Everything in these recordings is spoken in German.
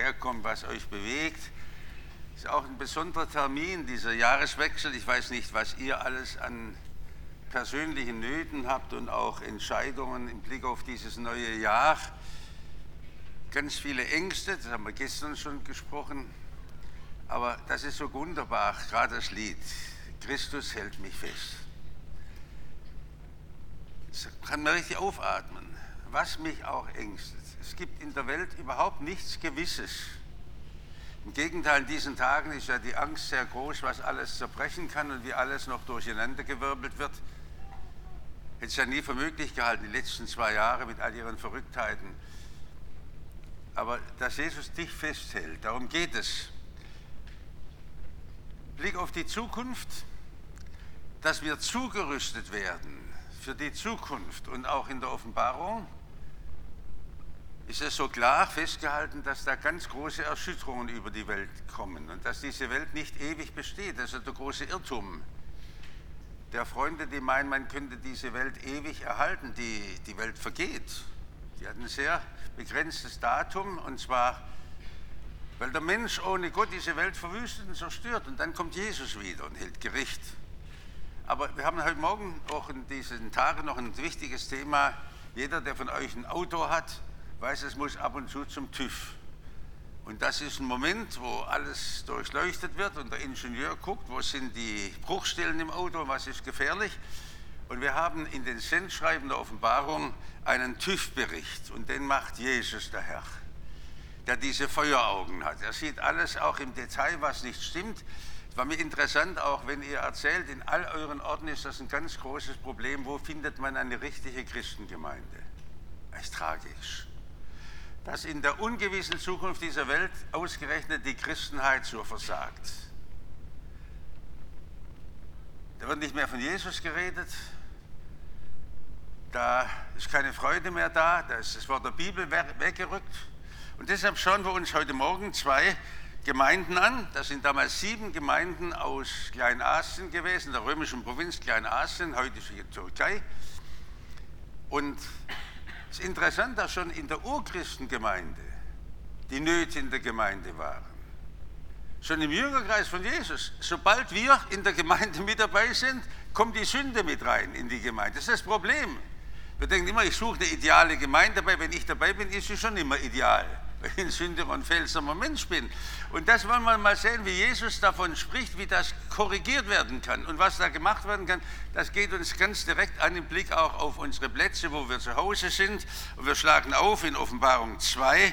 herkommt, was euch bewegt. Es ist auch ein besonderer Termin, dieser Jahreswechsel. Ich weiß nicht, was ihr alles an persönlichen Nöten habt und auch Entscheidungen im Blick auf dieses neue Jahr. Ganz viele Ängste, das haben wir gestern schon gesprochen. Aber das ist so wunderbar, gerade das Lied. Christus hält mich fest. Das kann man richtig aufatmen, was mich auch ängstet. Es gibt in der Welt überhaupt nichts Gewisses. Im Gegenteil, in diesen Tagen ist ja die Angst sehr groß, was alles zerbrechen kann und wie alles noch durcheinandergewirbelt wird. Hätte es ja nie für möglich gehalten, die letzten 2 Jahre mit all ihren Verrücktheiten. Aber dass Jesus dich festhält, darum geht es. Blick auf die Zukunft, dass wir zugerüstet werden für die Zukunft und auch in der Offenbarung ist es so klar festgehalten, dass da ganz große Erschütterungen über die Welt kommen und dass diese Welt nicht ewig besteht. Das ist der große Irrtum der Freunde, die meinen, man könnte diese Welt ewig erhalten. Die Welt vergeht. Die hat ein sehr begrenztes Datum, und zwar, weil der Mensch ohne Gott diese Welt verwüstet und zerstört. Und dann kommt Jesus wieder und hält Gericht. Aber wir haben heute Morgen auch in diesen Tagen noch ein wichtiges Thema. Jeder, der von euch ein Auto hat, weiß, es muss ab und zu zum TÜV. Und das ist ein Moment, wo alles durchleuchtet wird und der Ingenieur guckt, wo sind die Bruchstellen im Auto, was ist gefährlich. Und wir haben in den Sendschreiben der Offenbarung einen TÜV-Bericht und den macht Jesus, der Herr, der diese Feueraugen hat. Er sieht alles auch im Detail, was nicht stimmt. Es war mir interessant, auch wenn ihr erzählt, in all euren Orten ist das ein ganz großes Problem. Wo findet man eine richtige Christengemeinde? Das ist tragisch, dass in der ungewissen Zukunft dieser Welt ausgerechnet die Christenheit so versagt. Da wird nicht mehr von Jesus geredet, da ist keine Freude mehr da ist das Wort der Bibel weggerückt. Und deshalb schauen wir uns heute Morgen 2 Gemeinden an. Das sind damals 7 Gemeinden aus Kleinasien gewesen, der römischen Provinz Kleinasien, heutige Türkei. Und es ist interessant, dass schon in der Urchristengemeinde die Nöte in der Gemeinde waren. Schon im Jüngerkreis von Jesus. Sobald wir in der Gemeinde mit dabei sind, kommt die Sünde mit rein in die Gemeinde. Das ist das Problem. Wir denken immer, ich suche eine ideale Gemeinde dabei. Wenn ich dabei bin, ist sie schon immer ideal, weil ich ein Sündiger und fehlsamer Mensch bin. Und das wollen wir mal sehen, wie Jesus davon spricht, wie das korrigiert werden kann. Und was da gemacht werden kann, das geht uns ganz direkt an, im Blick auch auf unsere Plätze, wo wir zu Hause sind. Und wir schlagen auf in Offenbarung 2.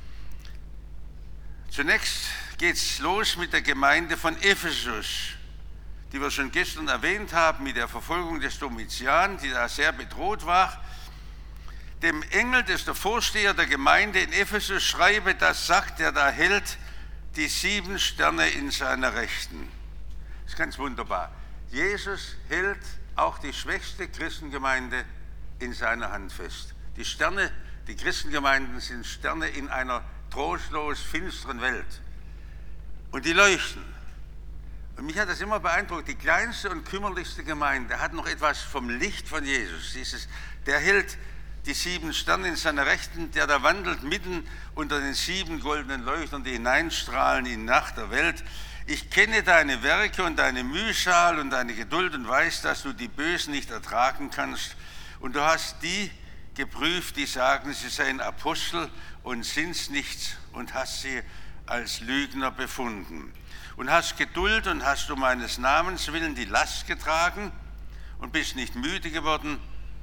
Zunächst geht es los mit der Gemeinde von Ephesus, die wir schon gestern erwähnt haben, mit der Verfolgung des Domitian, die da sehr bedroht war. Dem Engel, das ist der Vorsteher der Gemeinde in Ephesus, schreibe, das sagt, der da hält die 7 Sterne in seiner Rechten. Das ist ganz wunderbar. Jesus hält auch die schwächste Christengemeinde in seiner Hand fest. Die Sterne, die Christengemeinden sind Sterne in einer trostlos finsteren Welt. Und die leuchten. Und mich hat das immer beeindruckt. Die kleinste und kümmerlichste Gemeinde hat noch etwas vom Licht von Jesus. Der hält die 7 Sterne in seiner Rechten, der da wandelt mitten unter den 7 goldenen Leuchtern, die hineinstrahlen in die Nacht der Welt. Ich kenne deine Werke und deine Mühsal und deine Geduld und weiß, dass du die Bösen nicht ertragen kannst. Und du hast die geprüft, die sagen, sie seien Apostel und sind's nicht, und hast sie als Lügner befunden. Und hast Geduld und hast um meines Namens willen die Last getragen und bist nicht müde geworden.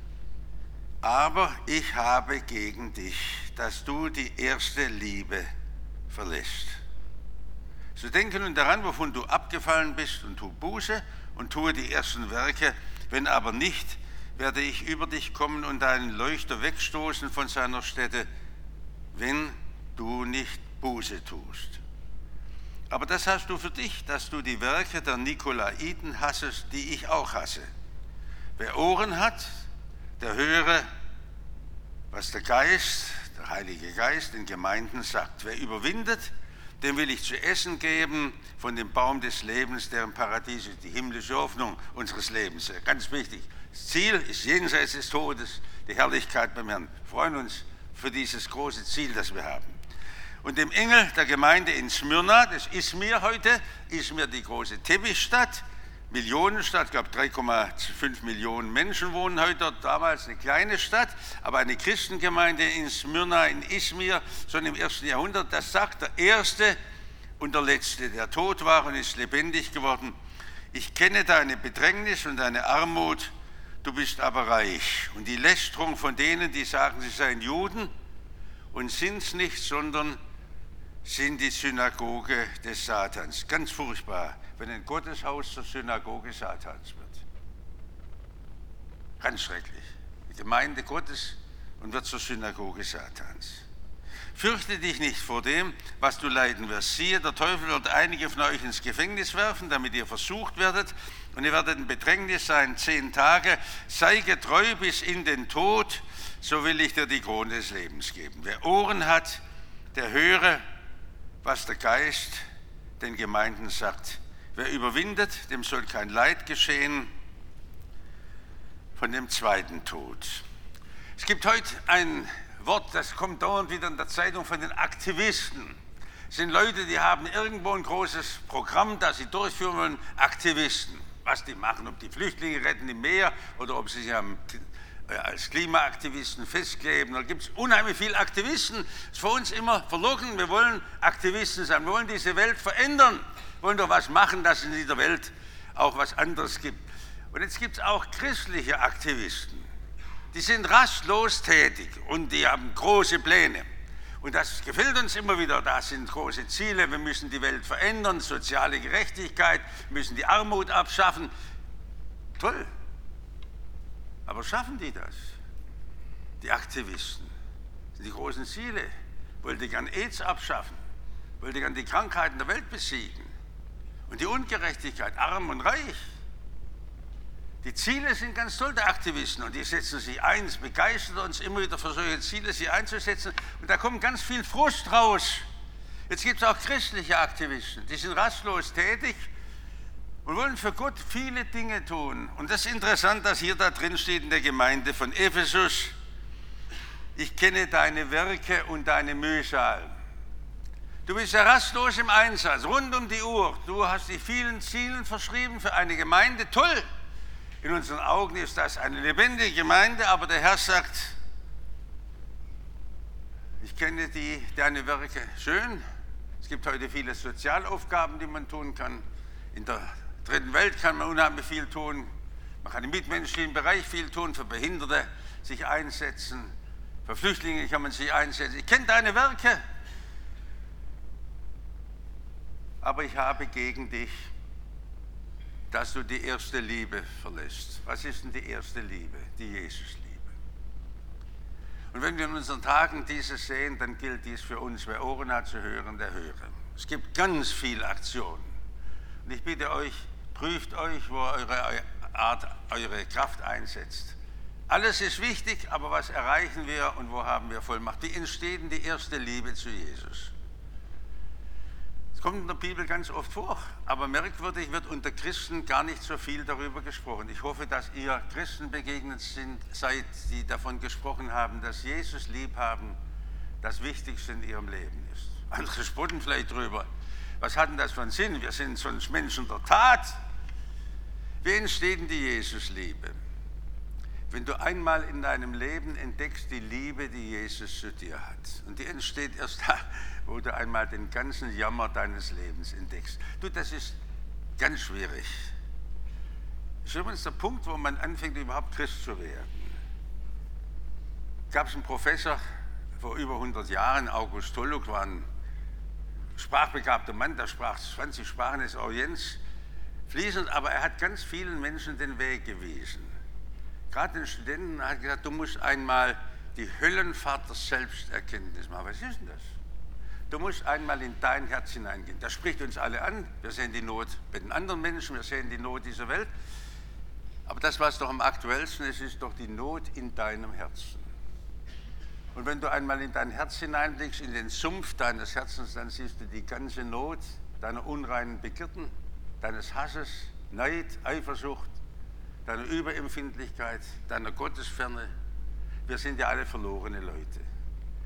Aber ich habe gegen dich, dass du die erste Liebe verlässt. So denke nun daran, wovon du abgefallen bist, und tu Buße und tue die ersten Werke. Wenn aber nicht, werde ich über dich kommen und deinen Leuchter wegstoßen von seiner Stätte, wenn du nicht Buße tust. Aber das hast du für dich, dass du die Werke der Nikolaiten hassest, die ich auch hasse. Wer Ohren hat, der höre, was der Geist, der Heilige Geist, den Gemeinden sagt. Wer überwindet, dem will ich zu essen geben von dem Baum des Lebens, der im Paradies ist, die himmlische Hoffnung unseres Lebens. Ganz wichtig. Das Ziel ist jenseits des Todes, die Herrlichkeit beim Herrn. Wir freuen uns für dieses große Ziel, das wir haben. und dem Engel der Gemeinde in Smyrna, das ist mir heute, ist mir die große Teppichstadt, Millionenstadt, ich glaube 3,5 Millionen Menschen wohnen heute dort, damals eine kleine Stadt, aber eine Christengemeinde in Smyrna, in Izmir, schon im 1. Jahrhundert, das sagt der Erste und der Letzte, der tot war und ist lebendig geworden. Ich kenne deine Bedrängnis und deine Armut, du bist aber reich. Und die Lästerung von denen, die sagen, sie seien Juden und sind es nicht, sondern sind die Synagoge des Satans. Ganz furchtbar, wenn ein Gotteshaus zur Synagoge Satans wird. Ganz schrecklich. Die Gemeinde Gottes und wird zur Synagoge Satans. Fürchte dich nicht vor dem, was du leiden wirst. Siehe, der Teufel wird einige von euch ins Gefängnis werfen, damit ihr versucht werdet, und ihr werdet in Bedrängnis sein 10 Tage. Sei getreu bis in den Tod, so will ich dir die Krone des Lebens geben. Wer Ohren hat, der höre, was der Geist den Gemeinden sagt. Wer überwindet, dem soll kein Leid geschehen von dem zweiten Tod. Es gibt heute ein Wort, das kommt dauernd wieder in der Zeitung von den Aktivisten. Es sind Leute, die haben irgendwo ein großes Programm, das sie durchführen wollen, Aktivisten. Was die machen, ob die Flüchtlinge retten im Meer oder ob sie sich als Klimaaktivisten festkleben. Da gibt es unheimlich viele Aktivisten. Das ist für uns immer verlockend. Wir wollen Aktivisten sein. Wir wollen diese Welt verändern. Wir wollen doch was machen, dass es in dieser Welt auch was anderes gibt. Und jetzt gibt es auch christliche Aktivisten. Die sind rastlos tätig und die haben große Pläne. Und das gefällt uns immer wieder. Das sind große Ziele. Wir müssen die Welt verändern, soziale Gerechtigkeit, müssen die Armut abschaffen. Toll. Aber schaffen die das? Die Aktivisten. Das sind die großen Ziele. Wollte gern AIDS abschaffen. Wollte gern die Krankheiten der Welt besiegen. Und die Ungerechtigkeit, arm und reich. Die Ziele sind ganz toll der Aktivisten und die setzen sich ein. Es begeistert uns immer wieder für solche Ziele, sich einzusetzen. Und da kommt ganz viel Frust raus. Jetzt gibt es auch christliche Aktivisten, die sind rastlos tätig und wollen für Gott viele Dinge tun. Und das ist interessant, dass hier da drin steht in der Gemeinde von Ephesus: Ich kenne deine Werke und deine Mühsal. Du bist ja rastlos im Einsatz, rund um die Uhr. Du hast die vielen Zielen verschrieben für eine Gemeinde. Toll! In unseren Augen ist das eine lebendige Gemeinde, aber der Herr sagt, ich kenne deine Werke. Schön. Es gibt heute viele Sozialaufgaben, die man tun kann. In der dritten Welt kann man unheimlich viel tun. Man kann im mitmenschlichen Bereich viel tun, für Behinderte sich einsetzen, für Flüchtlinge kann man sich einsetzen. Ich kenne deine Werke, aber ich habe gegen dich, dass du die erste Liebe verlässt. Was ist denn die erste Liebe? Die Jesusliebe. Und wenn wir in unseren Tagen dieses sehen, dann gilt dies für uns. Wer Ohren hat zu hören, der höre. Es gibt ganz viele Aktionen. Und ich bitte euch, prüft euch, wo eure Kraft einsetzt. Alles ist wichtig, aber was erreichen wir und wo haben wir Vollmacht? Wie entsteht denn die erste Liebe zu Jesus? Kommt in der Bibel ganz oft vor, aber merkwürdig wird unter Christen gar nicht so viel darüber gesprochen. Ich hoffe, dass ihr Christen begegnet seid, die davon gesprochen haben, dass Jesus liebhaben das Wichtigste in ihrem Leben ist. Andere spotten vielleicht drüber. Was hat denn das für einen Sinn? Wir sind sonst Menschen der Tat. Wie entsteht denn die Jesusliebe? Wenn du einmal in deinem Leben entdeckst die Liebe, die Jesus zu dir hat. Und die entsteht erst da, wo du einmal den ganzen Jammer deines Lebens entdeckst. Du, das ist ganz schwierig. Das ist übrigens der Punkt, wo man anfängt, überhaupt Christ zu werden. Gab es einen Professor vor über 100 Jahren, August Toluk, war ein sprachbegabter Mann, der sprach 20 Sprachen des Orients fließend, aber er hat ganz vielen Menschen den Weg gewiesen. Gerade den Studenten hat gesagt, du musst einmal die Höllenfahrt der Selbsterkenntnis machen. Was ist denn das? Du musst einmal in dein Herz hineingehen. Das spricht uns alle an. Wir sehen die Not bei den anderen Menschen, wir sehen die Not dieser Welt. Aber das, was doch am aktuellsten ist, ist doch die Not in deinem Herzen. Und wenn du einmal in dein Herz hineinblickst, in den Sumpf deines Herzens, dann siehst du die ganze Not deiner unreinen Begierden, deines Hasses, Neid, Eifersucht, deiner Überempfindlichkeit, deiner Gottesferne. Wir sind ja alle verlorene Leute.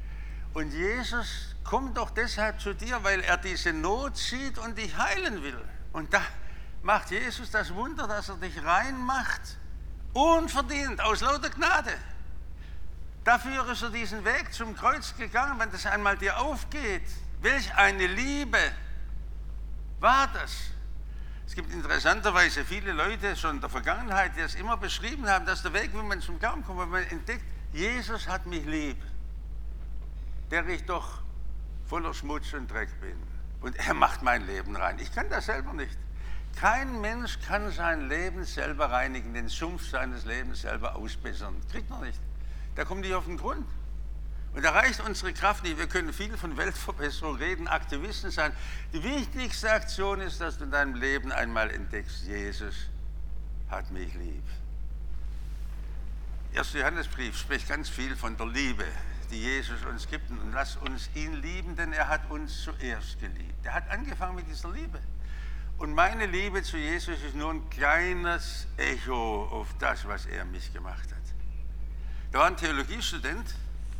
Und Jesus kommt doch deshalb zu dir, weil er diese Not sieht und dich heilen will. Und da macht Jesus das Wunder, dass er dich rein macht, unverdient, aus lauter Gnade. Dafür ist er diesen Weg zum Kreuz gegangen, wenn das einmal dir aufgeht. Welch eine Liebe war das? Es gibt interessanterweise viele Leute schon in der Vergangenheit, die es immer beschrieben haben, dass der Weg, wie man zum Glauben kommt, wenn man entdeckt, Jesus hat mich lieb, der ich doch voller Schmutz und Dreck bin. Und er macht mein Leben rein. Ich kann das selber nicht. Kein Mensch kann sein Leben selber reinigen, den Sumpf seines Lebens selber ausbessern. Kriegt man nicht. Da kommt nicht auf den Grund. Und da reicht unsere Kraft nicht. Wir können viel von Weltverbesserung reden, Aktivisten sein. Die wichtigste Aktion ist, dass du in deinem Leben einmal entdeckst, Jesus hat mich lieb. 1. Johannesbrief spricht ganz viel von der Liebe, die Jesus uns gibt. Und lass uns ihn lieben, denn er hat uns zuerst geliebt. Er hat angefangen mit dieser Liebe. Und meine Liebe zu Jesus ist nur ein kleines Echo auf das, was er mich gemacht hat. Da war ein Theologiestudent,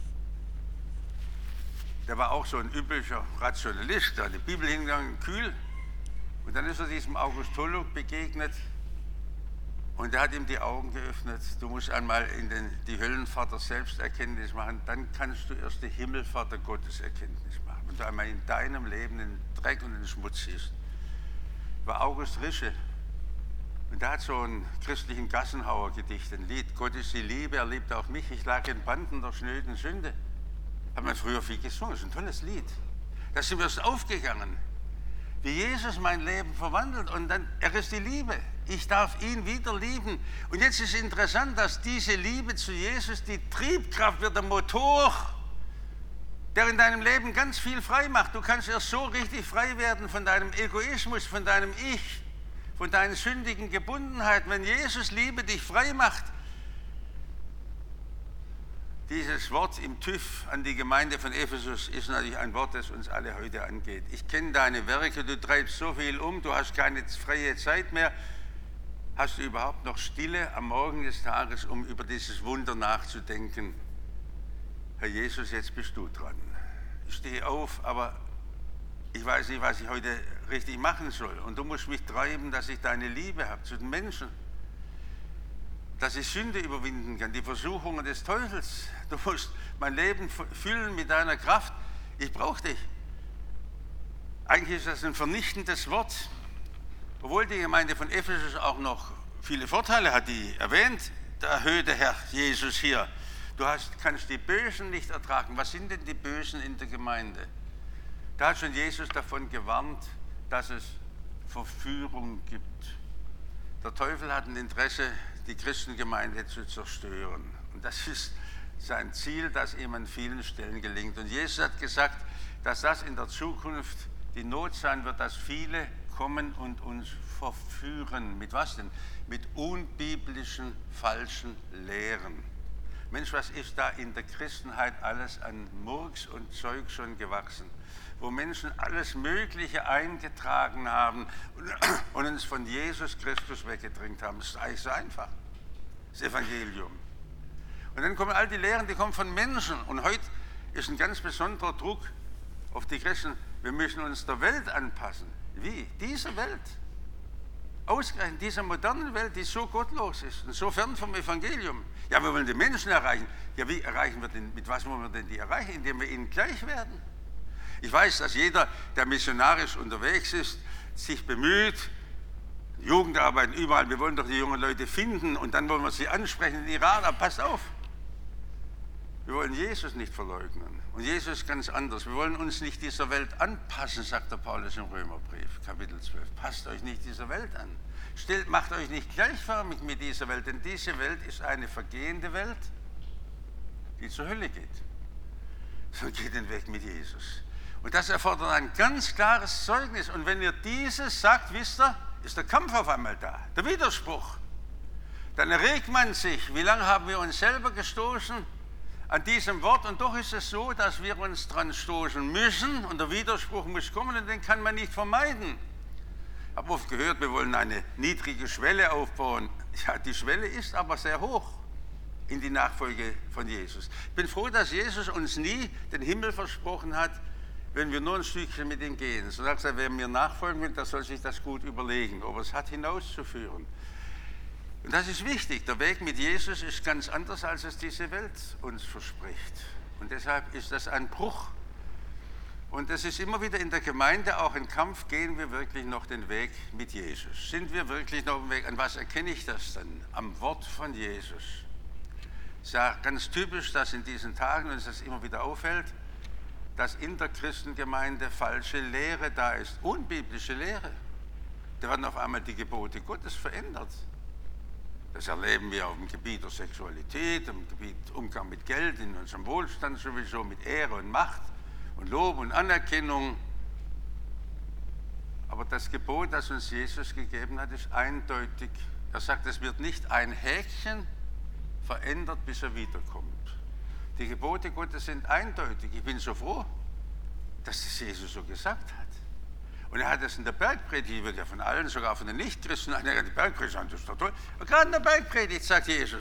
der war auch so ein üblicher Rationalist, der hat die Bibel hingegangen, kühl. Und dann ist er diesem August Holub begegnet und der hat ihm die Augen geöffnet. Du musst einmal in die Höllenfahrt der Selbsterkenntnis machen, dann kannst du erst die Himmelfahrt der Gotteserkenntnis machen. Wenn du einmal in deinem Leben den Dreck und den Schmutz siehst. War August Rische. Und der hat so einen christlichen Gassenhauer gedichtet, ein Lied. Gott ist die Liebe, er liebt auch mich. Ich lag in Banden der schnöden Sünde. Hat man früher viel gesungen, das ist ein tolles Lied. Da sind wir erst aufgegangen, wie Jesus mein Leben verwandelt. Und dann, er ist die Liebe. Ich darf ihn wieder lieben. Und jetzt ist interessant, dass diese Liebe zu Jesus die Triebkraft wird, der Motor, der in deinem Leben ganz viel frei macht. Du kannst erst so richtig frei werden von deinem Egoismus, von deinem Ich, von deinen sündigen Gebundenheiten, wenn Jesus Liebe dich frei macht. Dieses Wort im TÜV an die Gemeinde von Ephesus ist natürlich ein Wort, das uns alle heute angeht. Ich kenne deine Werke, du treibst so viel um, du hast keine freie Zeit mehr. Hast du überhaupt noch Stille am Morgen des Tages, um über dieses Wunder nachzudenken? Herr Jesus, jetzt bist du dran. Ich stehe auf, aber ich weiß nicht, was ich heute richtig machen soll. Und du musst mich treiben, dass ich deine Liebe habe zu den Menschen. Dass ich Sünde überwinden kann, die Versuchungen des Teufels. Du musst mein Leben füllen mit deiner Kraft. Ich brauche dich. Eigentlich ist das ein vernichtendes Wort. Obwohl die Gemeinde von Ephesus auch noch viele Vorteile hat, die erwähnt, der erhöhte Herr Jesus hier. Du kannst die Bösen nicht ertragen. Was sind denn die Bösen in der Gemeinde? Da hat schon Jesus davon gewarnt, dass es Verführung gibt. Der Teufel hat ein Interesse, die Christengemeinde zu zerstören. Und das ist sein Ziel, das ihm an vielen Stellen gelingt. Und Jesus hat gesagt, dass das in der Zukunft die Not sein wird, dass viele kommen und uns verführen. Mit was denn? Mit unbiblischen, falschen Lehren. Mensch, was ist da in der Christenheit alles an Murks und Zeug schon gewachsen? Wo Menschen alles Mögliche eingetragen haben und uns von Jesus Christus weggedrängt haben. Das ist eigentlich so einfach, das Evangelium. Und dann kommen all die Lehren, die kommen von Menschen. Und heute ist ein ganz besonderer Druck auf die Christen. Wir müssen uns der Welt anpassen. Wie? Dieser Welt. Ausgerechnet dieser modernen Welt, die so gottlos ist und so fern vom Evangelium. Ja, wir wollen die Menschen erreichen. Ja, wie erreichen wir denn, mit was wollen wir denn die erreichen? Indem wir ihnen gleich werden. Ich weiß, dass jeder, der missionarisch unterwegs ist, sich bemüht, Jugendarbeiten überall, wir wollen doch die jungen Leute finden und dann wollen wir sie ansprechen in Iran, aber passt auf. Wir wollen Jesus nicht verleugnen. Und Jesus ist ganz anders. Wir wollen uns nicht dieser Welt anpassen, sagt der Paulus im Römerbrief, Kapitel 12. Passt euch nicht dieser Welt an. Macht euch nicht gleichförmig mit dieser Welt, denn diese Welt ist eine vergehende Welt, die zur Hölle geht. So geht den Weg mit Jesus. Und das erfordert ein ganz klares Zeugnis. Und wenn ihr dieses sagt, wisst ihr, ist der Kampf auf einmal da, der Widerspruch. Dann erregt man sich, wie lange haben wir uns selber gestoßen an diesem Wort? Und doch ist es so, dass wir uns dran stoßen müssen und der Widerspruch muss kommen und den kann man nicht vermeiden. Ich habe oft gehört, wir wollen eine niedrige Schwelle aufbauen. Ja, die Schwelle ist aber sehr hoch. in die Nachfolge von Jesus. Ich bin froh, dass Jesus uns nie den Himmel versprochen hat, wenn wir nur ein Stückchen mit ihm gehen. So sagt er, wer mir nachfolgen will, der soll sich das gut überlegen, ob er es hat hinauszuführen. Und das ist wichtig. Der Weg mit Jesus ist ganz anders, als es diese Welt uns verspricht. Und deshalb ist das ein Bruch. Und es ist immer wieder in der Gemeinde auch ein Kampf, gehen wir wirklich noch den Weg mit Jesus? Sind wir wirklich noch auf dem Weg? An was erkenne ich das dann? Am Wort von Jesus. Es ist ja ganz typisch, dass in diesen Tagen uns das immer wieder auffällt, dass in der Christengemeinde falsche Lehre da ist, unbiblische Lehre. Da werden auf einmal die Gebote Gottes verändert. Das erleben wir auf dem Gebiet der Sexualität, im Gebiet Umgang mit Geld, in unserem Wohlstand sowieso, mit Ehre und Macht und Lob und Anerkennung. Aber das Gebot, das uns Jesus gegeben hat, ist eindeutig. Er sagt, es wird nicht ein Häkchen verändert, bis er wiederkommt. Die Gebote Gottes sind eindeutig. Ich bin so froh, dass das Jesus so gesagt hat. Und er hat es in der Bergpredigt, wird ja von allen, sogar von den Nichtchristen, die Bergpredigt sagen, das ist doch toll. Und gerade in der Bergpredigt sagt Jesus,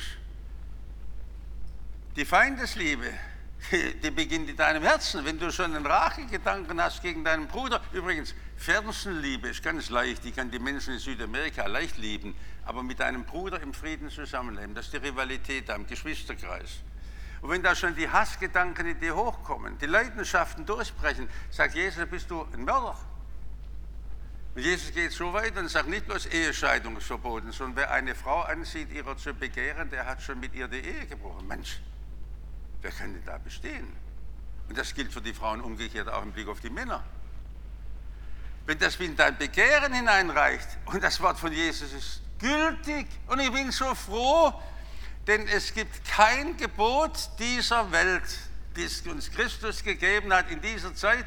die Feindesliebe, die beginnt in deinem Herzen. Wenn du schon einen Rachegedanken hast gegen deinen Bruder, übrigens, Fernsenliebe ist ganz leicht, die kann die Menschen in Südamerika leicht lieben, aber mit deinem Bruder im Frieden zusammenleben, das ist die Rivalität da im Geschwisterkreis. Und wenn da schon die Hassgedanken in dir hochkommen, die Leidenschaften durchbrechen, sagt Jesus, bist du ein Mörder. Und Jesus geht so weit und sagt nicht bloß Ehescheidung ist verboten, sondern wer eine Frau ansieht, ihrer zu begehren, der hat schon mit ihr die Ehe gebrochen. Mensch, wer kann denn da bestehen? Und das gilt für die Frauen umgekehrt auch im Blick auf die Männer. Wenn das in dein Begehren hineinreicht und das Wort von Jesus ist gültig und ich bin so froh, denn es gibt kein Gebot dieser Welt, das uns Christus gegeben hat in dieser Zeit,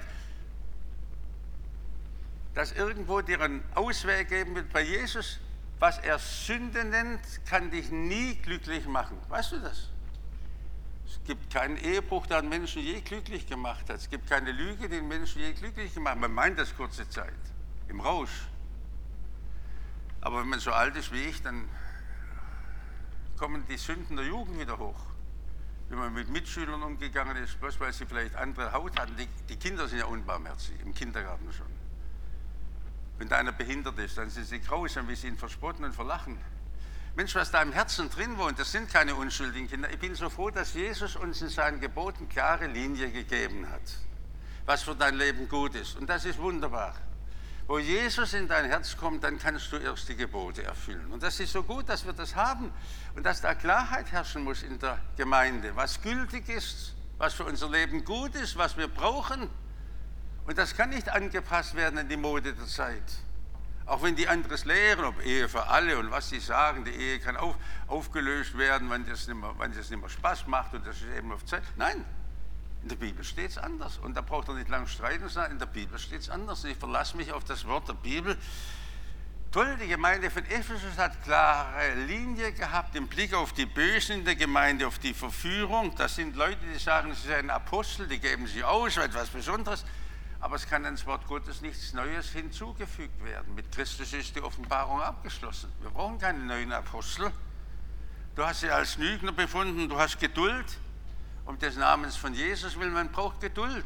das irgendwo dir einen Ausweg geben wird. Bei Jesus, was er Sünde nennt, kann dich nie glücklich machen. Weißt du das? Es gibt keinen Ehebruch, der einen Menschen je glücklich gemacht hat. Es gibt keine Lüge, die einen Menschen je glücklich gemacht hat. Man meint das kurze Zeit, im Rausch. Aber wenn man so alt ist wie ich, dann kommen die Sünden der Jugend wieder hoch. Wie man mit Mitschülern umgegangen ist, bloß weil sie vielleicht andere Haut hatten. Die Kinder sind ja unbarmherzig, im Kindergarten schon. Wenn da einer behindert ist, dann sind sie grausam, wie sie ihn verspotten und verlachen. Mensch, was da im Herzen drin wohnt, das sind keine unschuldigen Kinder. Ich bin so froh, dass Jesus uns in seinen Geboten klare Linie gegeben hat, was für dein Leben gut ist. Und das ist wunderbar. Wo Jesus in dein Herz kommt, dann kannst du erst die Gebote erfüllen. Und das ist so gut, dass wir das haben und dass da Klarheit herrschen muss in der Gemeinde, was gültig ist, was für unser Leben gut ist, was wir brauchen. Und das kann nicht angepasst werden an die Mode der Zeit. Auch wenn die anderes lehren, ob Ehe für alle und was sie sagen, die Ehe kann aufgelöst werden, wenn das nicht mehr Spaß macht und das ist eben auf Zeit. Nein, in der Bibel steht es anders. Und da braucht er nicht lange streiten, sondern in der Bibel steht es anders. Und ich verlasse mich auf das Wort der Bibel. Toll, die Gemeinde von Ephesus hat klare Linie gehabt im Blick auf die Bösen in der Gemeinde, auf die Verführung. Das sind Leute, die sagen, sie seien Apostel, die geben sich aus, etwas Besonderes. Aber es kann ins Wort Gottes nichts Neues hinzugefügt werden. Mit Christus ist die Offenbarung abgeschlossen. Wir brauchen keine neuen Apostel. Du hast sie als Lügner befunden, du hast Geduld. Um des Namens von Jesus willen, man braucht Geduld.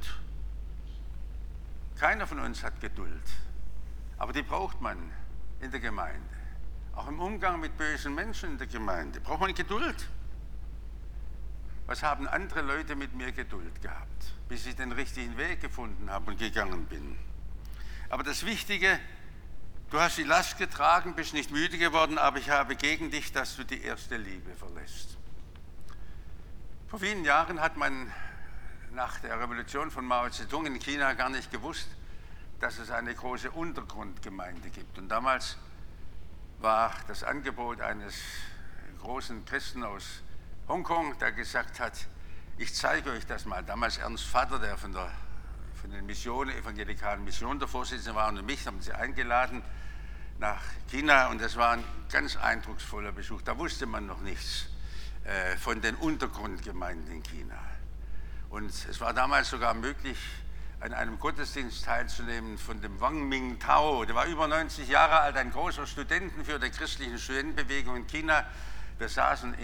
Keiner von uns hat Geduld. Aber die braucht man in der Gemeinde. Auch im Umgang mit bösen Menschen in der Gemeinde braucht man Geduld. Was haben andere Leute mit mir Geduld gehabt, bis ich den richtigen Weg gefunden habe und gegangen bin? Aber das Wichtige, du hast die Last getragen, bist nicht müde geworden, aber ich habe gegen dich, dass du die erste Liebe verlässt. Vor vielen Jahren hat man nach der Revolution von Mao Zedong in China gar nicht gewusst, dass es eine große Untergrundgemeinde gibt. Und damals war das Angebot eines großen Christen aus Hongkong, der gesagt hat, ich zeige euch das mal. Damals Ernst Vater, der von den Missionen, evangelikalen Missionen der Vorsitzende war, und mich haben sie eingeladen nach China und das war ein ganz eindrucksvoller Besuch. Da wusste man noch nichts von den Untergrundgemeinden in China. Und es war damals sogar möglich, an einem Gottesdienst teilzunehmen von dem Wang Mingtao. Der war über 90 Jahre alt, ein großer Studentenführer der christlichen Studentenbewegung in China. Wir saßen in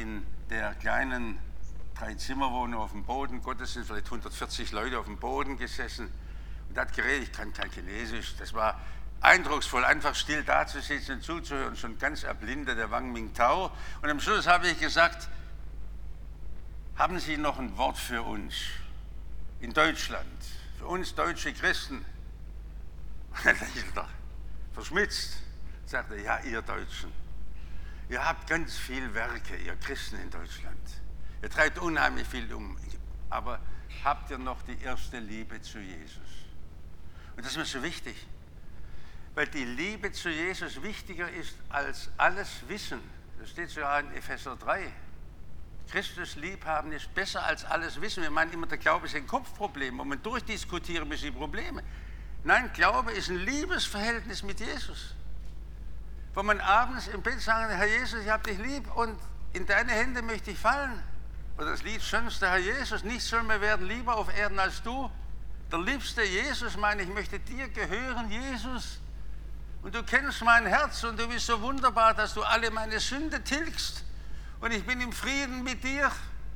der kleinen 3-Zimmer-Wohnung auf dem Boden, Gottesdienst, vielleicht 140 Leute auf dem Boden gesessen und hat geredet, ich kann kein Chinesisch, das war eindrucksvoll, einfach still dazusitzen und zuzuhören, schon ganz erblindet, der Wang Mingtao. Und am Schluss habe ich gesagt, haben Sie noch ein Wort für uns in Deutschland, für uns deutsche Christen? Und dann lächelt er, verschmitzt, sagt er, ja, ihr Deutschen, ihr habt ganz viel Werke, ihr Christen in Deutschland. Ihr treibt unheimlich viel um, aber habt ihr noch die erste Liebe zu Jesus? Und das ist mir so wichtig, weil die Liebe zu Jesus wichtiger ist als alles Wissen. Das steht sogar in Epheser 3. Christus liebhaben ist besser als alles Wissen. Wir meinen immer, der Glaube ist ein Kopfproblem, wo man durchdiskutieren bis die Probleme. Nein, Glaube ist ein Liebesverhältnis mit Jesus. Wo man abends im Bett sagt, Herr Jesus, ich habe dich lieb und in deine Hände möchte ich fallen. Oder das Lied schönste, Herr Jesus, nichts soll mir werden lieber auf Erden als du. Der liebste Jesus, meine ich, möchte dir gehören, Jesus. Und du kennst mein Herz und du bist so wunderbar, dass du alle meine Sünde tilgst. Und ich bin im Frieden mit dir.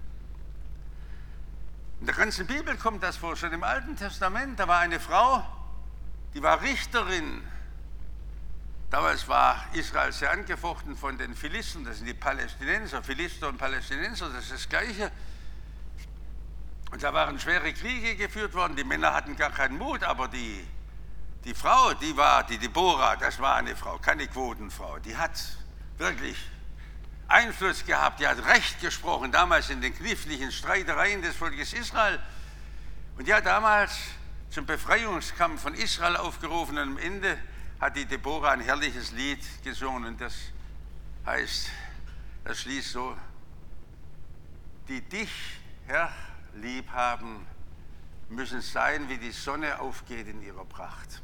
In der ganzen Bibel kommt das vor, schon im Alten Testament. Da war eine Frau, die war Richterin. Damals war Israel sehr angefochten von den Philisten, das sind die Palästinenser, Philister und Palästinenser, das ist das Gleiche. Und da waren schwere Kriege geführt worden, die Männer hatten gar keinen Mut, aber die Frau, die Deborah, das war eine Frau, keine Quotenfrau, die hat wirklich Einfluss gehabt, die hat Recht gesprochen, damals in den kniffligen Streitereien des Volkes Israel. Und die hat damals zum Befreiungskampf von Israel aufgerufen und am Ende hat die Deborah ein herrliches Lied gesungen und das heißt, das schließt so, die dich, Herr, lieb haben, müssen sein, wie die Sonne aufgeht in ihrer Pracht.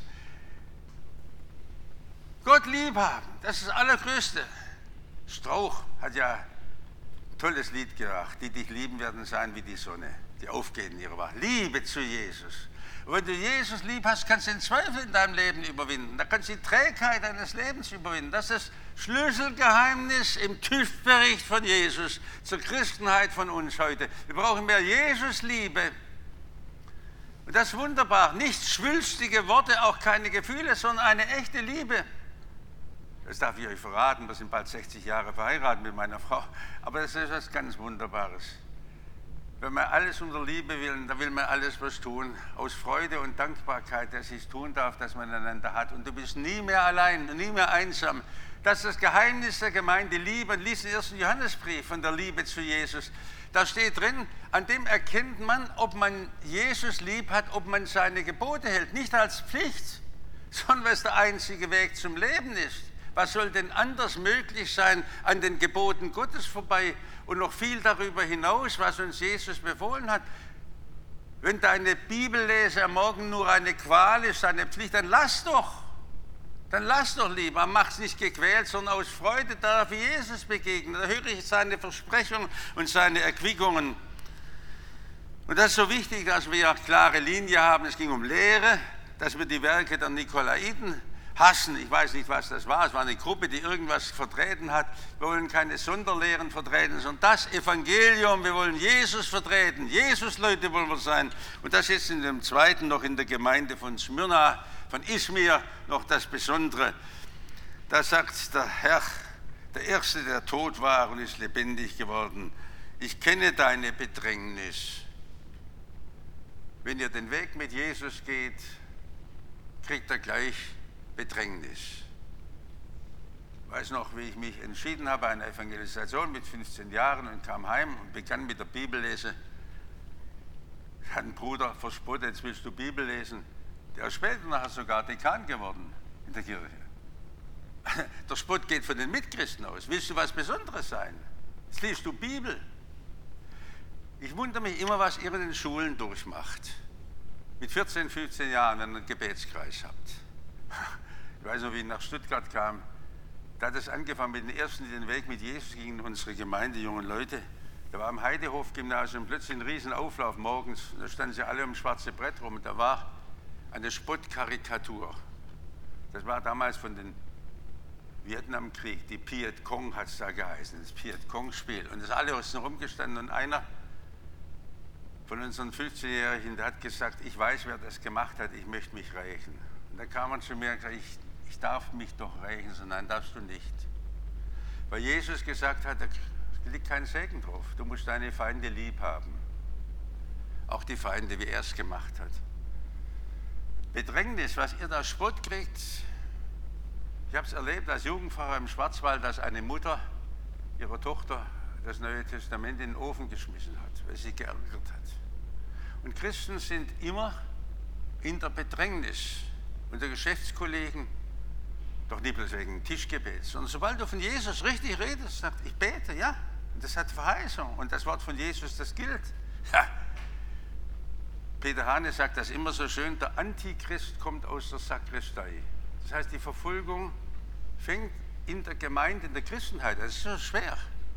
Gott lieb haben, das ist das Allergrößte. Strauch hat ja ein tolles Lied gemacht, die dich lieben werden sein wie die Sonne, die aufgeht in ihrer Pracht. Liebe zu Jesus. Und wenn du Jesus lieb hast, kannst du den Zweifel in deinem Leben überwinden. Da kannst du die Trägheit deines Lebens überwinden. Das ist das Schlüsselgeheimnis im TÜV-Bericht von Jesus zur Christenheit von uns heute. Wir brauchen mehr Jesus-Liebe. Und das ist wunderbar. Nicht schwülstige Worte, auch keine Gefühle, sondern eine echte Liebe. Das darf ich euch verraten. Wir sind bald 60 Jahre verheiratet mit meiner Frau. Aber das ist etwas ganz Wunderbares. Wenn man alles um der Liebe will, dann will man alles was tun, aus Freude und Dankbarkeit, dass ich es tun darf, dass man einander hat. Und du bist nie mehr allein, nie mehr einsam. Das ist das Geheimnis der Gemeinde, Liebe. Und lies den 1. Johannesbrief von der Liebe zu Jesus. Da steht drin, an dem erkennt man, ob man Jesus lieb hat, ob man seine Gebote hält. Nicht als Pflicht, sondern weil es der einzige Weg zum Leben ist. Was soll denn anders möglich sein an den Geboten Gottes vorbei und noch viel darüber hinaus, was uns Jesus befohlen hat? Wenn deine Bibellese am Morgen nur eine Qual ist, eine Pflicht, dann lass doch. Dann lass doch lieber. Mach es nicht gequält, sondern aus Freude darf ich Jesus begegnen. Da höre ich seine Versprechungen und seine Erquickungen. Und das ist so wichtig, dass wir eine klare Linie haben. Es ging um Lehre, dass wir die Werke der Nikolaiten hassen. Ich weiß nicht, was das war. Es war eine Gruppe, die irgendwas vertreten hat. Wir wollen keine Sonderlehren vertreten, sondern das Evangelium. Wir wollen Jesus vertreten. Jesus-Leute wollen wir sein. Und das ist in dem zweiten noch in der Gemeinde von Smyrna, von Izmir, noch das Besondere. Da sagt der Herr, der Erste, der tot war und ist lebendig geworden, ich kenne deine Bedrängnis. Wenn ihr den Weg mit Jesus geht, kriegt er gleich Bedrängnis. Ich weiß noch, wie ich mich entschieden habe, eine Evangelisation mit 15 Jahren und kam heim und begann mit der Bibellese. Hat ein Bruder verspottet, jetzt willst du Bibel lesen. Der ist später nachher sogar Dekan geworden in der Kirche. Der Spott geht von den Mitchristen aus. Willst du was Besonderes sein? Jetzt liest du Bibel. Ich wundere mich immer, was ihr in den Schulen durchmacht. Mit 14, 15 Jahren, wenn ihr einen Gebetskreis habt. Ich weiß noch, wie ich nach Stuttgart kam, da hat es angefangen mit den Ersten, die den Weg mit Jesus gingen, unsere Gemeinde, jungen Leute. Da war am Heidehof-Gymnasium plötzlich ein riesen Auflauf morgens. Da standen sie alle um das schwarze Brett rum und da war eine Spottkarikatur. Das war damals von den Vietnamkrieg, die Viet Cong hat es da geheißen, das Viet Cong-Spiel. Und das alle außen rumgestanden und einer von unseren 15-Jährigen, der hat gesagt, ich weiß, wer das gemacht hat, ich möchte mich rächen. Und dann kam man zu mir und gesagt, ich darf mich doch rächen, so nein, darfst du nicht. Weil Jesus gesagt hat, da liegt kein Segen drauf, du musst deine Feinde lieb haben. Auch die Feinde, wie er es gemacht hat. Bedrängnis, was ihr da Spott kriegt. Ich habe es erlebt als Jugendpfarrer im Schwarzwald, dass eine Mutter ihrer Tochter das Neue Testament in den Ofen geschmissen hat, weil sie geärgert hat. Und Christen sind immer in der Bedrängnis. Unter Geschäftskollegen, doch nicht bloß wegen Tischgebet, sondern sobald du von Jesus richtig redest, sagt, ich bete, ja, und das hat Verheißung und das Wort von Jesus, das gilt. Ja. Peter Hane sagt das immer so schön, der Antichrist kommt aus der Sakristei. Das heißt, die Verfolgung fängt in der Gemeinde, in der Christenheit, das ist so schwer.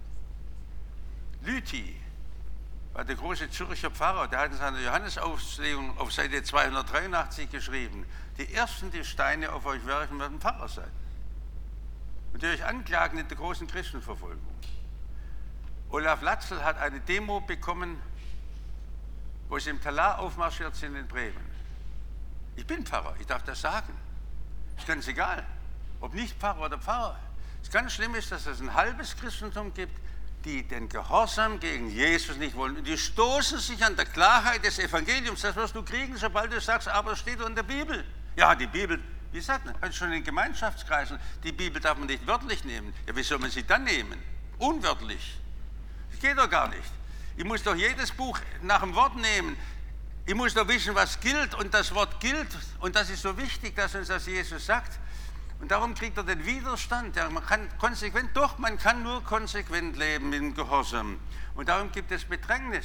Lüthi war der große Zürcher Pfarrer, der hat in seiner Johannesauslegung auf Seite 283 geschrieben, die Ersten, die Steine auf euch werfen, werden Pfarrer sein. Und die euch anklagen in der großen Christenverfolgung. Olaf Latzel hat eine Demo bekommen, wo sie im Talar aufmarschiert sind in Bremen. Ich bin Pfarrer, ich darf das sagen. Ist ganz egal, ob nicht Pfarrer oder Pfarrer. Das ganz Schlimme ist, dass es ein halbes Christentum gibt, die den Gehorsam gegen Jesus nicht wollen. Und die stoßen sich an der Klarheit des Evangeliums. Das wirst du kriegen, sobald du sagst, aber es steht in der Bibel. Ja, die Bibel, wie sagt man, heute schon in Gemeinschaftskreisen, die Bibel darf man nicht wörtlich nehmen. Ja, wie soll man sie dann nehmen? Unwörtlich. Das geht doch gar nicht. Ich muss doch jedes Buch nach dem Wort nehmen. Ich muss doch wissen, was gilt und das Wort gilt. Und das ist so wichtig, dass uns das Jesus sagt. Und darum kriegt er den Widerstand. Ja, man kann konsequent, doch, man kann nur konsequent leben im Gehorsam. Und darum gibt es Bedrängnis.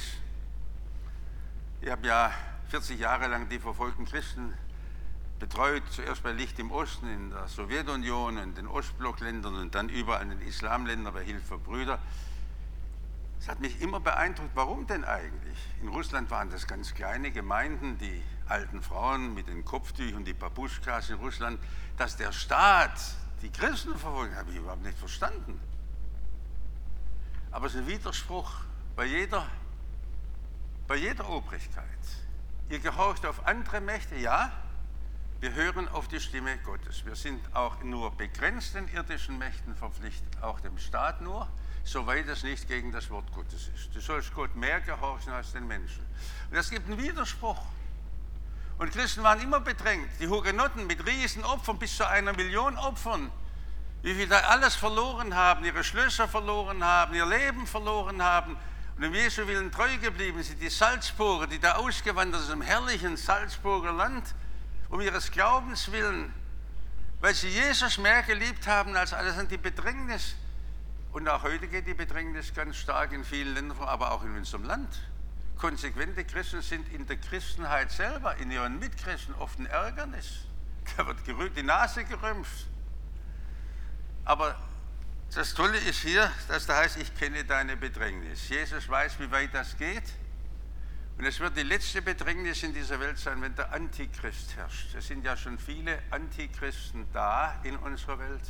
Ich habe ja 40 Jahre lang die verfolgten Christen betreut, zuerst bei Licht im Osten, in der Sowjetunion und den Ostblockländern und dann überall in den Islamländern bei Hilfe für Brüder. Es hat mich immer beeindruckt, warum denn eigentlich? In Russland waren das ganz kleine Gemeinden, die alten Frauen mit den Kopftüchern, die Babuschkas in Russland, dass der Staat die Christen verfolgt, habe ich überhaupt nicht verstanden. Aber es ist ein Widerspruch bei jeder Obrigkeit. Ihr gehorcht auf andere Mächte, ja, wir hören auf die Stimme Gottes. Wir sind auch nur begrenzten irdischen Mächten verpflichtet, auch dem Staat nur, soweit es nicht gegen das Wort Gottes ist. Du sollst Gott mehr gehorchen als den Menschen. Und es gibt einen Widerspruch. Und Christen waren immer bedrängt. Die Hugenotten mit Riesenopfern, bis zu 1 Million Opfern, wie viele da alles verloren haben, ihre Schlösser verloren haben, ihr Leben verloren haben und um Jesu Willen treu geblieben sind. Die Salzburger, die da ausgewandert sind im herrlichen Salzburger Land, um ihres Glaubens willen, weil sie Jesus mehr geliebt haben als alles an die Bedrängnis. Und auch heute geht die Bedrängnis ganz stark in vielen Ländern vor, aber auch in unserem Land. Konsequente Christen sind in der Christenheit selber, in ihren Mitchristen oft ein Ärgernis. Da wird die Nase gerümpft. Aber das Tolle ist hier, dass da heißt, ich kenne deine Bedrängnis. Jesus weiß, wie weit das geht. Und es wird die letzte Bedrängnis in dieser Welt sein, wenn der Antichrist herrscht. Es sind ja schon viele Antichristen da in unserer Welt.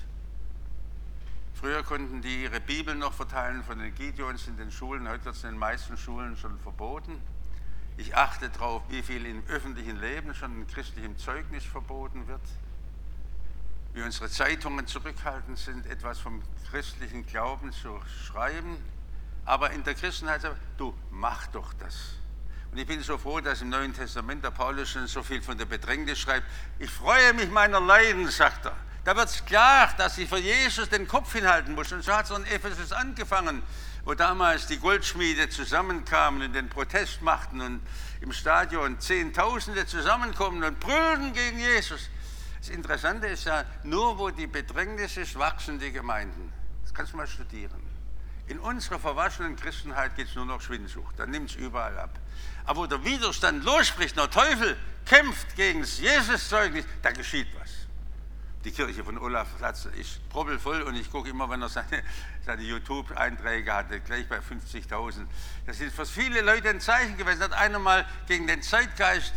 Früher konnten die ihre Bibeln noch verteilen von den Gideons in den Schulen. Heute wird es in den meisten Schulen schon verboten. Ich achte darauf, wie viel im öffentlichen Leben schon in christlichem Zeugnis verboten wird. Wie unsere Zeitungen zurückhaltend sind, etwas vom christlichen Glauben zu schreiben. Aber in der Christenheit sagt, du, mach doch das. Und ich bin so froh, dass im Neuen Testament der Paulus schon so viel von der Bedrängnis schreibt. Ich freue mich meiner Leiden, sagt er. Da wird es klar, dass ich für Jesus den Kopf hinhalten muss. Und so hat es in Ephesus angefangen, wo damals die Goldschmiede zusammenkamen und den Protest machten und im Stadion Zehntausende zusammenkommen und brüllten gegen Jesus. Das Interessante ist ja, nur wo die Bedrängnis ist, wachsen die Gemeinden. Das kannst du mal studieren. In unserer verwaschenen Christenheit geht es nur noch Schwindsucht, dann nimmt es überall ab. Aber wo der Widerstand losbricht, der Teufel kämpft gegen das Jesus-Zeugnis, da geschieht was. Die Kirche von Olaf Latzel ist proppelvoll und ich gucke immer, wenn er seine YouTube-Einträge hatte, gleich bei 50.000. Das ist für viele Leute ein Zeichen gewesen. Hat einer mal gegen den Zeitgeist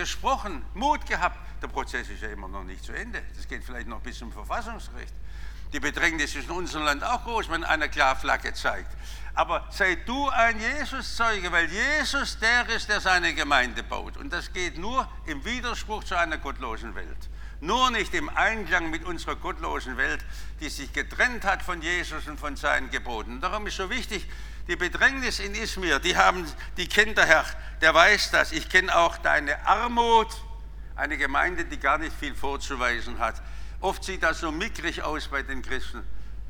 gesprochen, Mut gehabt. Der Prozess ist ja immer noch nicht zu Ende. Das geht vielleicht noch bis zum Verfassungsgericht. Die Bedrängnis ist in unserem Land auch groß, wenn einer klar Flagge zeigt. Aber sei du ein Jesus-Zeuge, weil Jesus der ist, der seine Gemeinde baut. Und das geht nur im Widerspruch zu einer gottlosen Welt. Nur nicht im Einklang mit unserer gottlosen Welt, die sich getrennt hat von Jesus und von seinen Geboten. Darum ist so wichtig, die Bedrängnis in Izmir, die kennt der Herr, der weiß das. Ich kenne auch deine Armut, eine Gemeinde, die gar nicht viel vorzuweisen hat. Oft sieht das so mickrig aus bei den Christen.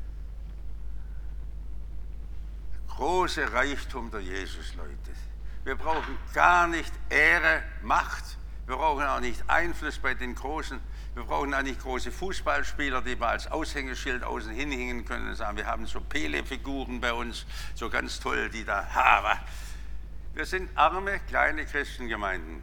Große Reichtum der Jesus, Leute. Wir brauchen gar nicht Ehre, Macht. Wir brauchen auch nicht Einfluss bei den Großen. Wir brauchen auch nicht große Fußballspieler, die wir als Aushängeschild außen hinhängen können und sagen, wir haben so Pele-Figuren bei uns, so ganz toll, die da haben. Wir sind arme, kleine Christengemeinden.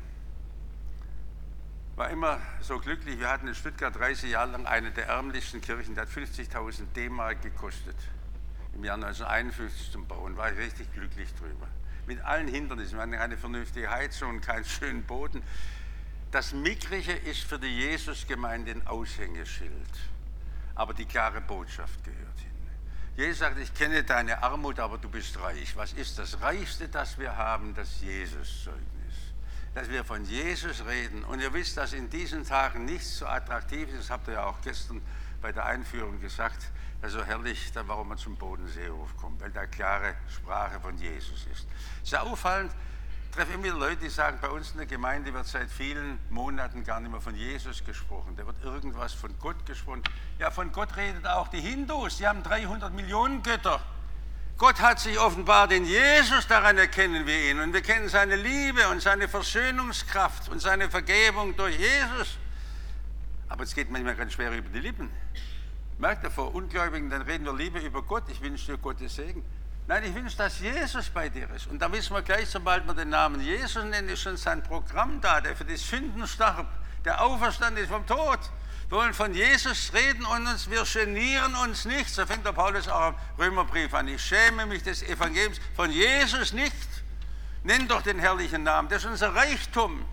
War immer so glücklich, wir hatten in Stuttgart 30 Jahre lang eine der ärmlichsten Kirchen, die hat 50.000 D-Mark gekostet. Im Jahr 1951 zum Bauen, war ich richtig glücklich drüber. Mit allen Hindernissen, wir hatten keine vernünftige Heizung und keinen schönen Boden. Das Mickrige ist für die Jesusgemeinde ein Aushängeschild, aber die klare Botschaft gehört hin. Jesus sagt, ich kenne deine Armut, aber du bist reich. Was ist das Reichste, das wir haben? Das Jesus-Zeugnis. Dass wir von Jesus reden. Und ihr wisst, dass in diesen Tagen nichts so attraktiv ist, das habt ihr ja auch gestern bei der Einführung gesagt, also herrlich, warum man zum Bodenseehof kommt, weil da klare Sprache von Jesus ist. Sehr auffallend, ich treffe immer wieder Leute, die sagen, bei uns in der Gemeinde wird seit vielen Monaten gar nicht mehr von Jesus gesprochen. Da wird irgendwas von Gott gesprochen. Ja, von Gott redet auch die Hindus, die haben 300 Millionen Götter. Gott hat sich offenbart in Jesus, daran erkennen wir ihn. Und wir kennen seine Liebe und seine Versöhnungskraft und seine Vergebung durch Jesus. Aber es geht manchmal ganz schwer über die Lippen. Merkt ihr, vor Ungläubigen, dann reden wir lieber über Gott. Ich wünsche dir Gottes Segen. Nein, ich wünsche, dass Jesus bei dir ist. Und da wissen wir gleich, sobald wir den Namen Jesus nennen, ist schon sein Programm da, der für die Sünden starb, der auferstanden ist vom Tod. Wir wollen von Jesus reden und wir genieren uns nicht. So fängt der Paulus auch im Römerbrief an. Ich schäme mich des Evangeliums von Jesus nicht. Nenn doch den herrlichen Namen, das ist unser Reichtum.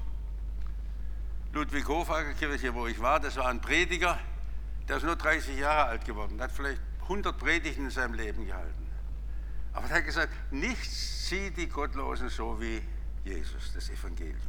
Ludwig Hofacker Kirche, wo ich war, das war ein Prediger, der ist nur 30 Jahre alt geworden, der hat vielleicht 100 Predigten in seinem Leben gehalten. Aber er hat gesagt, nichts sieht die Gottlosen so wie Jesus, das Evangelium.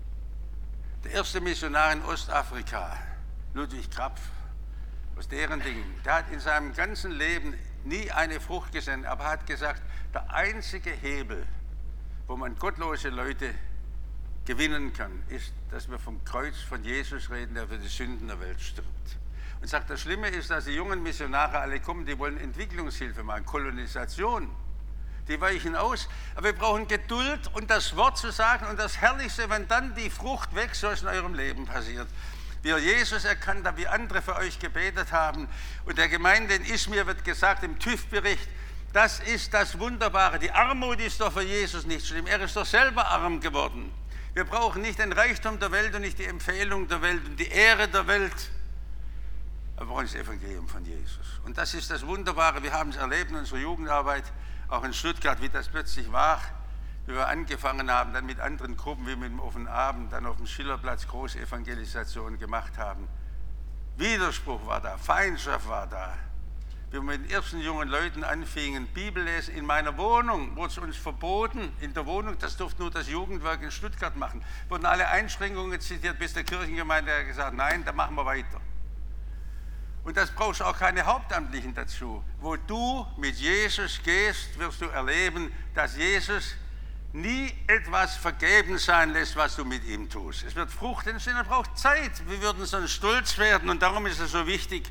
Der erste Missionar in Ostafrika, Ludwig Krapf, aus deren Dingen, der hat in seinem ganzen Leben nie eine Frucht gesendet, aber hat gesagt, der einzige Hebel, wo man gottlose Leute gewinnen kann, ist, dass wir vom Kreuz von Jesus reden, der für die Sünden der Welt stirbt. Und sagt, das Schlimme ist, dass die jungen Missionare alle kommen, die wollen Entwicklungshilfe machen, Kolonisation. Die weichen aus, aber wir brauchen Geduld und das Wort zu sagen. Und das Herrlichste, wenn dann die Frucht wächst, so ist in eurem Leben passiert. Wie ihr Jesus erkannt habt, wie andere für euch gebetet haben. Und der Gemeinde in Izmir wird gesagt im TÜV-Bericht, das ist das Wunderbare. Die Armut ist doch für Jesus nicht schlimm. Er ist doch selber arm geworden. Wir brauchen nicht den Reichtum der Welt und nicht die Empfehlung der Welt und die Ehre der Welt. Wir brauchen das Evangelium von Jesus. Und das ist das Wunderbare. Wir haben es erlebt in unserer Jugendarbeit, auch in Stuttgart, wie das plötzlich war, wie wir angefangen haben, dann mit anderen Gruppen, wie mit dem offenen Abend, dann auf dem Schillerplatz große Evangelisationen gemacht haben. Widerspruch war da, Feindschaft war da. Wie wir mit den ersten jungen Leuten anfingen, Bibellesen in meiner Wohnung, wurde es uns verboten, in der Wohnung, das durfte nur das Jugendwerk in Stuttgart machen. Wurden alle Einschränkungen zitiert, bis der Kirchengemeinde hat gesagt, nein, da machen wir weiter. Und das brauchst du auch keine Hauptamtlichen dazu. Wo du mit Jesus gehst, wirst du erleben, dass Jesus nie etwas vergeben sein lässt, was du mit ihm tust. Es wird Frucht entstehen, er braucht Zeit. Wir würden sonst stolz werden und darum ist es so wichtig.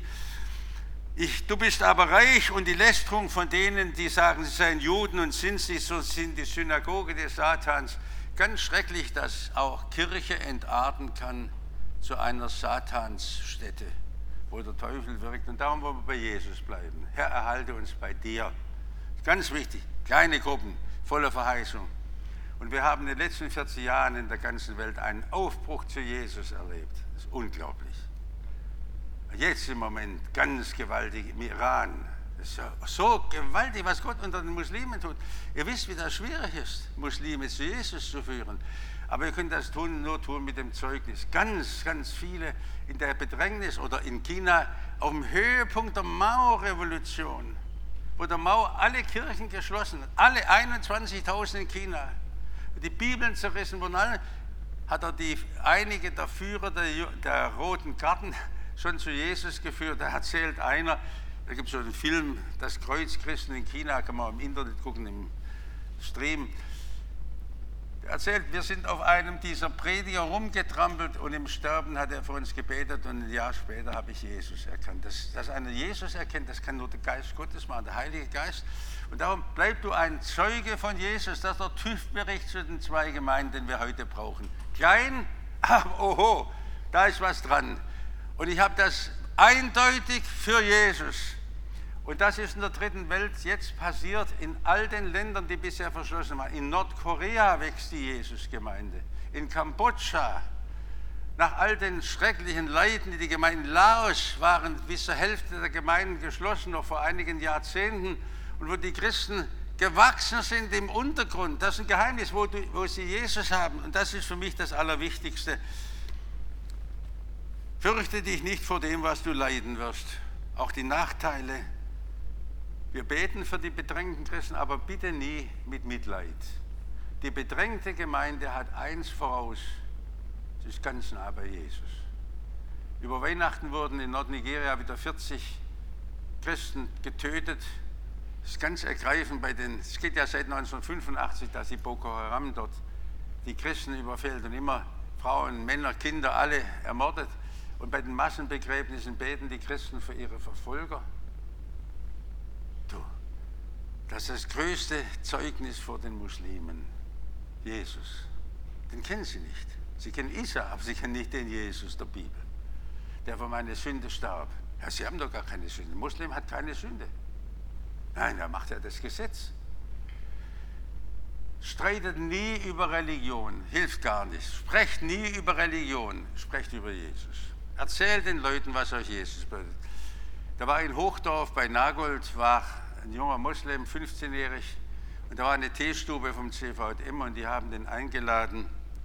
Du bist aber reich und die Lästerung von denen, die sagen, sie seien Juden und sind sie, so sind die Synagoge des Satans. Ganz schrecklich, dass auch Kirche entarten kann zu einer Satansstätte, wo der Teufel wirkt. Und darum wollen wir bei Jesus bleiben. Herr, erhalte uns bei dir. Ganz wichtig, kleine Gruppen, voller Verheißung. Und wir haben in den letzten 40 Jahren in der ganzen Welt einen Aufbruch zu Jesus erlebt. Das ist unglaublich. Jetzt im Moment ganz gewaltig im Iran, Das ist ja so gewaltig, was Gott unter den Muslimen tut. Ihr wisst, wie das schwierig ist, Muslime zu Jesus zu führen. Aber ihr könnt das nur tun mit dem Zeugnis. Ganz, ganz viele in der Bedrängnis oder in China auf dem Höhepunkt der Mao-Revolution, wo der Mao alle Kirchen geschlossen hat, alle 21.000 in China, die Bibeln zerrissen wurden, hat er einige der Führer der Roten Garden schon zu Jesus geführt. Da erzählt einer, da gibt es so einen Film, das Kreuz Christen in China, kann man im Internet gucken, im Stream. Er erzählt, wir sind auf einem dieser Prediger rumgetrampelt und im Sterben hat er für uns gebetet und ein Jahr später habe ich Jesus erkannt. Dass einer Jesus erkennt, das kann nur der Geist Gottes machen, der Heilige Geist. Und darum bleib du ein Zeuge von Jesus. Das ist der TÜV-Bericht zu den 2 Gemeinden, den wir heute brauchen. Klein, aber oho, da ist was dran. Und ich habe das eindeutig für Jesus. Und das ist in der dritten Welt jetzt passiert, in all den Ländern, die bisher verschlossen waren. In Nordkorea wächst die Jesusgemeinde, in Kambodscha. Nach all den schrecklichen Leiden, die Gemeinden in Laos waren bis zur Hälfte der Gemeinden geschlossen, noch vor einigen Jahrzehnten, und wo die Christen gewachsen sind im Untergrund. Das ist ein Geheimnis, wo sie Jesus haben. Und das ist für mich das Allerwichtigste. Fürchte dich nicht vor dem, was du leiden wirst. Auch die Nachteile. Wir beten für die bedrängten Christen, aber bitte nie mit Mitleid. Die bedrängte Gemeinde hat eins voraus, sie ist ganz nah bei Jesus. Über Weihnachten wurden in Nordnigeria wieder 40 Christen getötet. Das ist ganz ergreifend es geht ja seit 1985, dass die Boko Haram dort die Christen überfällt und immer Frauen, Männer, Kinder, alle ermordet. Und bei den Massenbegräbnissen beten die Christen für ihre Verfolger. Das ist das größte Zeugnis vor den Muslimen. Jesus. Den kennen sie nicht. Sie kennen Isa, aber sie kennen nicht den Jesus der Bibel, der für meine Sünde starb. Ja, sie haben doch gar keine Sünde. Ein Muslim hat keine Sünde. Nein, er macht ja das Gesetz. Streitet nie über Religion, hilft gar nicht. Sprecht nie über Religion, sprecht über Jesus. Erzählt den Leuten, was euch Jesus bedeutet. Da war in Hochdorf bei Nagold, war ein junger Moslem, 15-jährig, und da war eine Teestube vom CVM und die haben den eingeladen.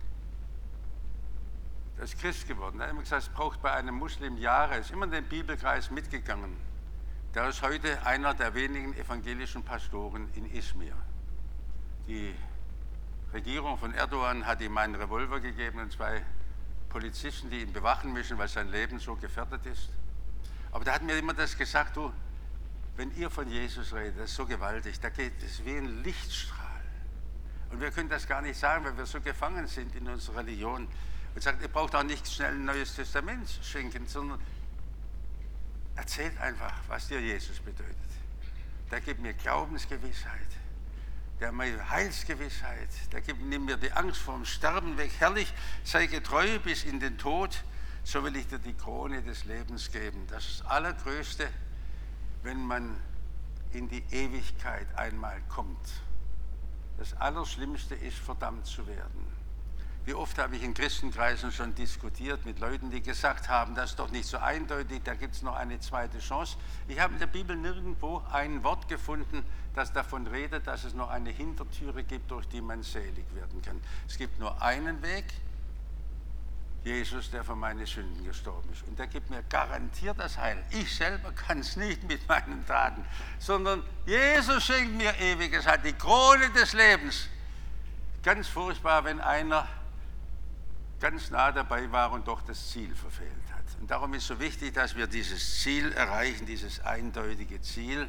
Er ist Christ geworden. Er hat immer gesagt, es braucht bei einem Muslim Jahre. Er ist immer in den Bibelkreis mitgegangen. Der ist heute einer der wenigen evangelischen Pastoren in Izmir. Die Regierung von Erdogan hat ihm einen Revolver gegeben und 2 Polizisten, die ihn bewachen müssen, weil sein Leben so gefährdet ist. Aber der hat mir immer das gesagt, du, wenn ihr von Jesus redet, das ist so gewaltig, da geht es wie ein Lichtstrahl. Und wir können das gar nicht sagen, weil wir so gefangen sind in unserer Religion. Und sagt, ihr braucht auch nicht schnell ein neues Testament schenken, sondern erzählt einfach, was dir Jesus bedeutet. Der gibt mir Glaubensgewissheit, der mir Heilsgewissheit, nimmt mir die Angst vorm Sterben weg. Herrlich, sei getreu bis in den Tod, so will ich dir die Krone des Lebens geben. Das ist das Allergrößte, wenn man in die Ewigkeit einmal kommt. Das Allerschlimmste ist, verdammt zu werden. Wie oft habe ich in Christenkreisen schon diskutiert mit Leuten, die gesagt haben, das ist doch nicht so eindeutig, da gibt es noch eine zweite Chance. Ich habe in der Bibel nirgendwo ein Wort gefunden, das davon redet, dass es noch eine Hintertüre gibt, durch die man selig werden kann. Es gibt nur einen Weg, Jesus, der für meine Sünden gestorben ist. Und der gibt mir garantiert das Heil. Ich selber kann es nicht mit meinen Taten, sondern Jesus schenkt mir ewiges Heil, die Krone des Lebens. Ganz furchtbar, wenn einer ganz nah dabei war und doch das Ziel verfehlt hat. Und darum ist so wichtig, dass wir dieses Ziel erreichen, dieses eindeutige Ziel.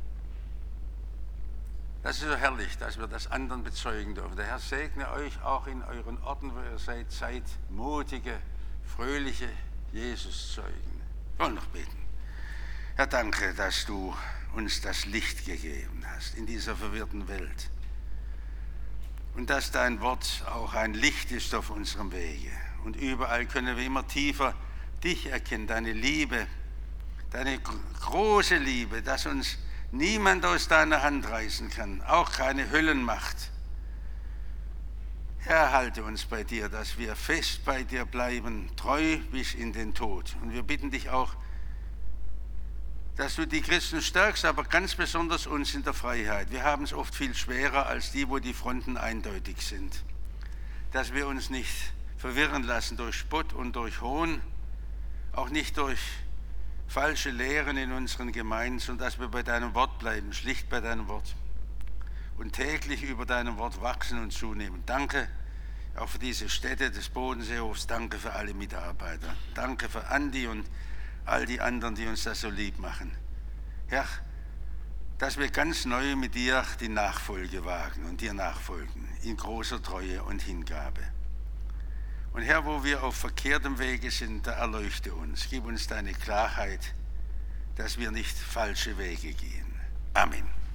Das ist so herrlich, dass wir das anderen bezeugen dürfen. Der Herr segne euch auch in euren Orten, wo ihr seid. Seid mutige, fröhliche Jesuszeugen. Wir wollen noch beten. Herr, danke, dass du uns das Licht gegeben hast in dieser verwirrten Welt. Und dass dein Wort auch ein Licht ist auf unserem Wege. Und überall können wir immer tiefer dich erkennen, deine Liebe, deine große Liebe, dass uns niemand aus deiner Hand reißen kann, auch keine Höllenmacht. Herr, halte uns bei dir, dass wir fest bei dir bleiben, treu bis in den Tod. Und wir bitten dich auch, dass du die Christen stärkst, aber ganz besonders uns in der Freiheit. Wir haben es oft viel schwerer als die, wo die Fronten eindeutig sind. Dass wir uns nicht verwirren lassen durch Spott und durch Hohn, auch nicht durch falsche Lehren in unseren Gemeinden, sondern dass wir bei deinem Wort bleiben, schlicht bei deinem Wort und täglich über deinem Wort wachsen und zunehmen. Danke auch für diese Stätte des Bodenseehofs, danke für alle Mitarbeiter, danke für Andi und all die anderen, die uns das so lieb machen. Herr, dass wir ganz neu mit dir die Nachfolge wagen und dir nachfolgen, in großer Treue und Hingabe. Und Herr, wo wir auf verkehrtem Wege sind, da erleuchte uns, gib uns deine Klarheit, dass wir nicht falsche Wege gehen. Amen.